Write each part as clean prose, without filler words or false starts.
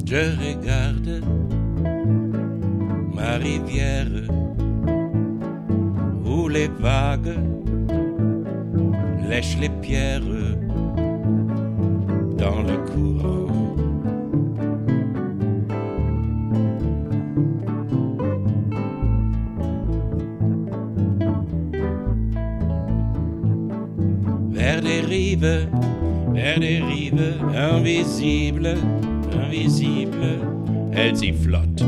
Je regarde ma rivière où les vagues lèchent les pierres dans le courant. Vers des rives invisibles, invisibles, elles y flottent.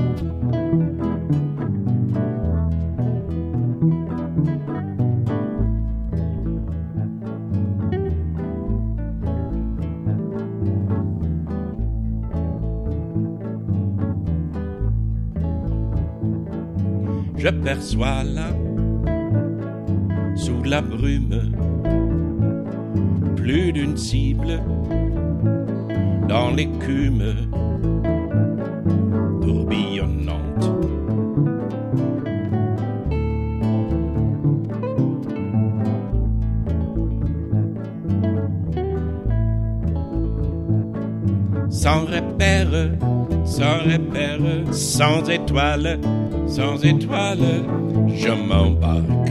Je perçois là, sous la brume, plus d'une cible dans l'écume tourbillonnante. Sans repère, sans repère, sans étoile, je m'embarque.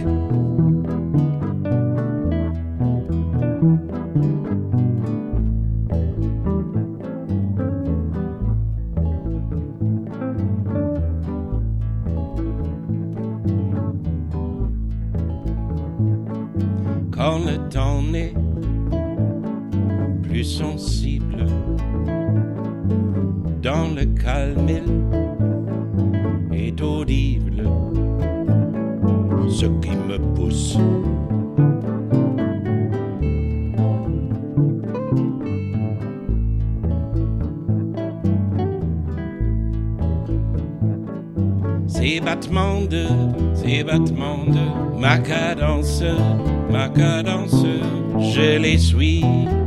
Quand le temps n'est plus sensible, dans le calme il est audible ce qui me pousse. Ces battements de ma cadence, je les suis.